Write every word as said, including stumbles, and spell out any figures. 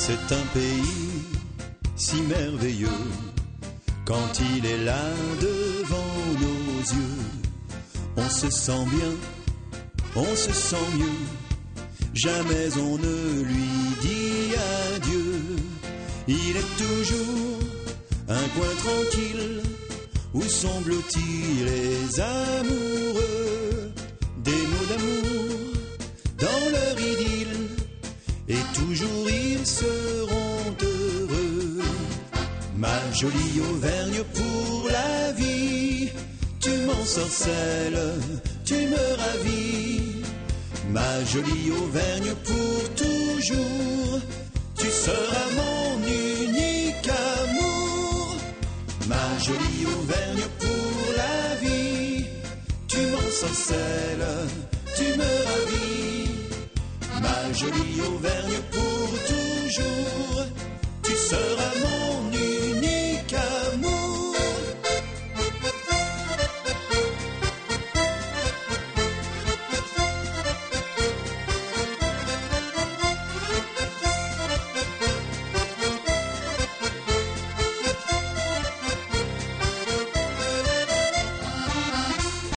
C'est un pays si merveilleux quand il est là devant nos yeux. On se sent bien, on se sent mieux, jamais on ne lui dit adieu. Il est toujours un coin tranquille où sont blottis les amoureux. Des mots d'amour dans leur idylle et toujours ils seront heureux. Ma jolie Auvergne pour la vie, tu m'ensorcelles, tu me ravis. Ma jolie Auvergne pour toujours, tu seras mon unique amour. Ma jolie Auvergne pour la vie, tu m'ensorcelles, tu me ravis. Ma jolie Auvergne pour toujours, tu seras mon unique amour.